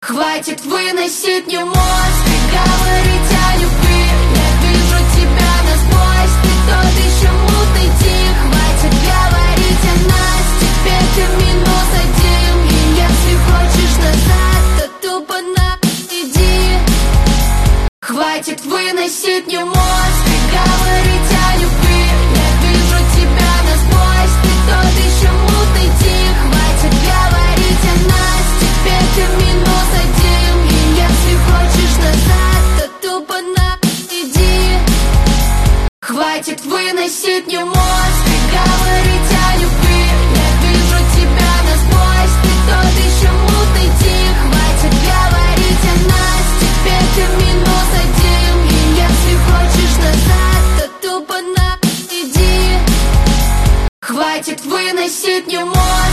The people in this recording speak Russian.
Хватит выносить мне мозг и говорить о любви. Я вижу тебя насквозь, ты тот еще мутный тип. Хватит говорить о нас, теперь ты -1. И если хочешь назад, то тупо иди. Хватит выносить мне мозг и говорить о любви. Я вижу тебя насквозь, ты тот еще мутный тип. Хватит говорить о нас, теперь ты -1. И если хочешь назад, то тупо иди. Хватит выносить мне мозг и говорить о любви. Я вижу тебя насквозь, ты тот еще мутный тип. Хватит говорить о нас, теперь ты -1. И если хочешь назад, то тупо иди. Хватит выносить мне мозг.